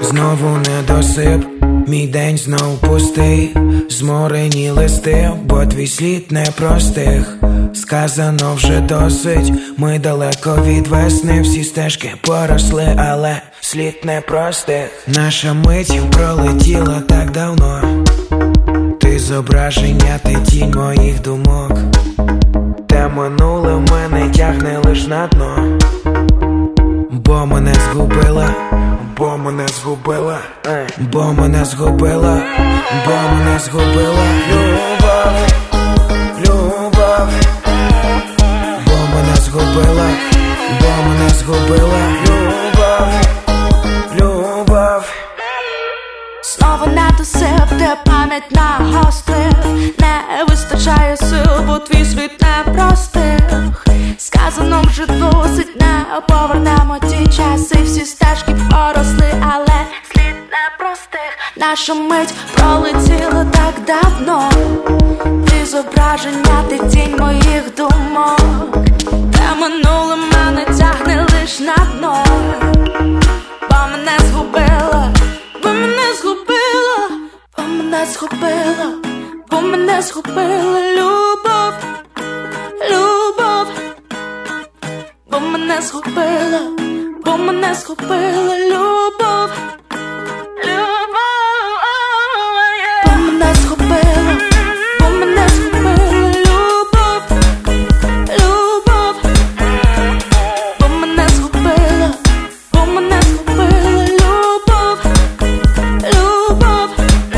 Знову недосип, мій день знов пустий, зморені листи, бо твій слід не простих. Сказано вже досить, ми далеко від весни, всі стежки поросли, але слід не простих. Наша мить пролетіла так давно, ти зображення, ти тінь моїх думок. Те минуле мене тягне лиш на дно, бо мене згубила, бо мене згубила, бо мене згубила, бо мене згубила любов, любов, бо мене згубила, бо мене згубила любов, любов. Знову недосип, де пам'ять нагострив, не вистачає сил, бо твій світ не простих. Сказано вже досить, не повернемо ті часи, всі стежки поросли, але слід не простих. Наша мить пролетіла так давно, ти зображення, ти тінь моїх думок. Те минуле мене тягне лиш на дно, бо мене згубила, бо мене згубила, бо мене згубила, бо мене згубила любов, любов, бо мене згубила, бо мене згубила любов, любов, бо мене згубила, бо мене згубила любов, любов, бо мене згубила, бо мене згубила любов, любов.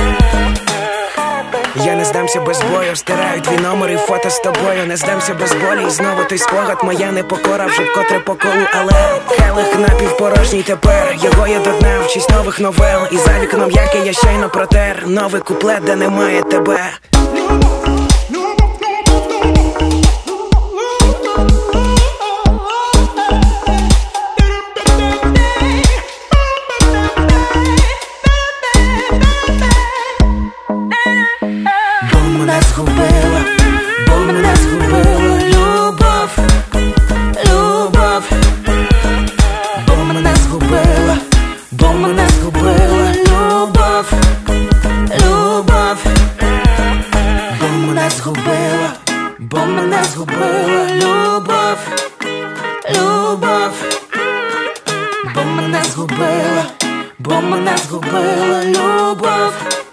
Я не здамся без бою, стираю твій номер і фото з тобою. Не здамся без болі, і знову той спогад, моя непокора вже вкотре по колу. Але келих напівпорожній тепер, його я до дна в честь нових новел. І за вікном, яке я щойно протер, новий куплет, де немає тебе. Бо мене згубила, бо мене згубила любов, любов, бо мене згубила, бо мене згубила любов, любов, бо мене згубила, бо мене згубила любов, любов, бо мене згубила, бо мене згубила любов.